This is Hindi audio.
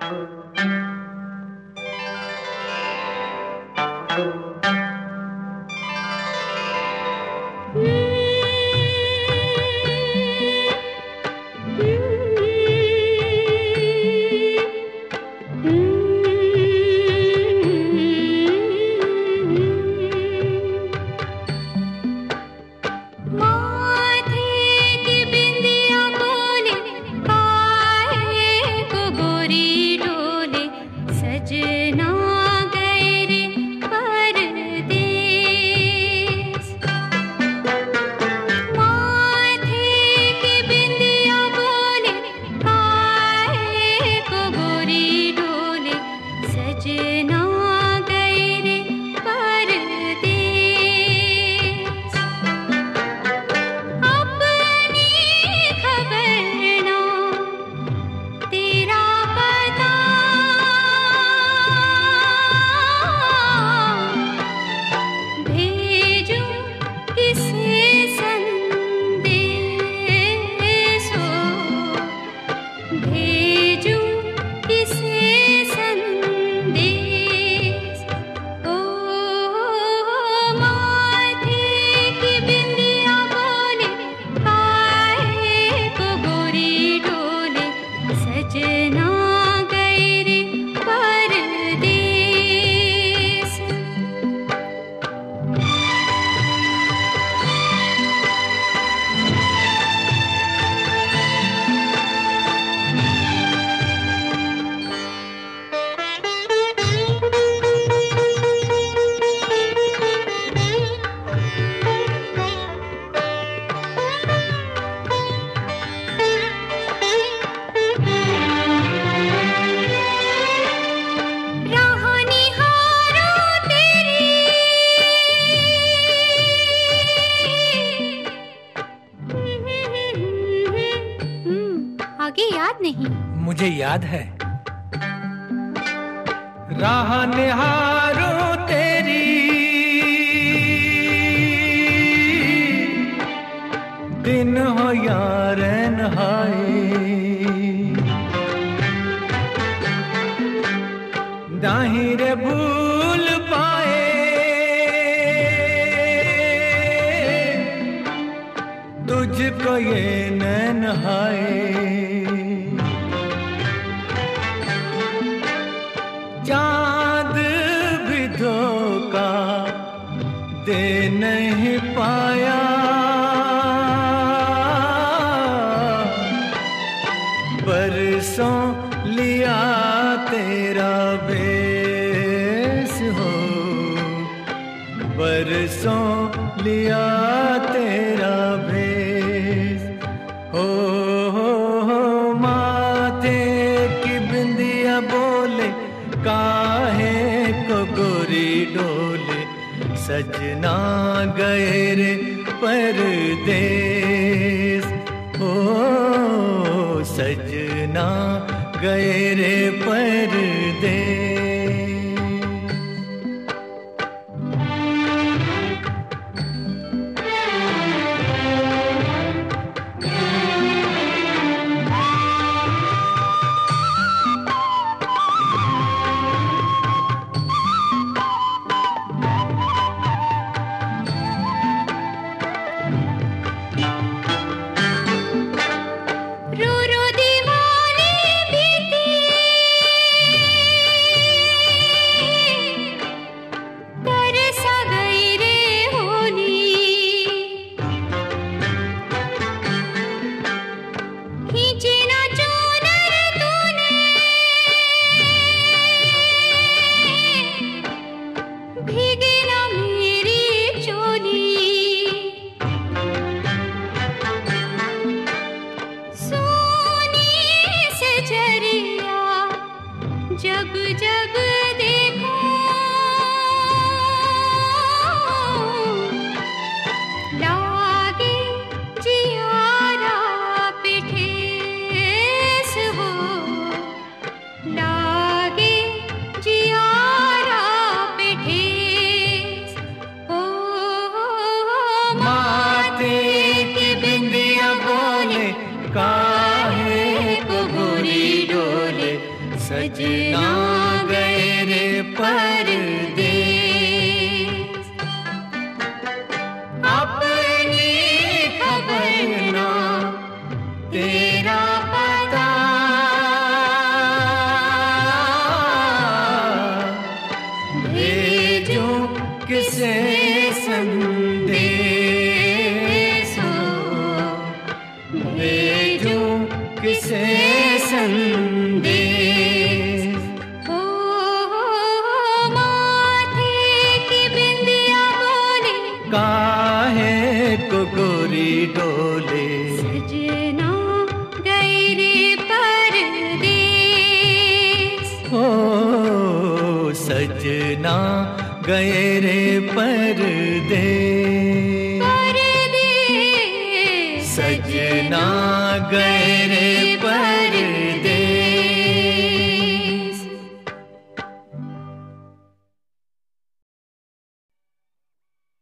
मुझे याद है। राह निहारूं तेरी, दिन हो या रैन हाय, दाहीं रे भूल पाए, तुझको ये नैन हाय। चाँद भी धोखा दे नहीं पाया, बरसों लिया तेरा भेस हो, बरसों लिया तेरा भेस हो। माथे की बिंदिया बोले काहे को गोरी डोले, सजना गए रे परदेस, ओ सजना गए रे परदेस। जब जब देखो लागे जियारा पे ठेस हो, लागे जियारा पे ठेस हो। माथे की बिंदिया बोले काहे को गोरी डोले, सजना गए रे परदेस, अपनी खबर ना तेरा पता, भेजूं किसे संदेश हो, भेजूं किसे संदेश। ओ माथे की बिंदिया बोले, काहे को गोरी डोले, सजना गए रे परदेस। ओ सजना गए रे परदेस, परदेस सजना गए रे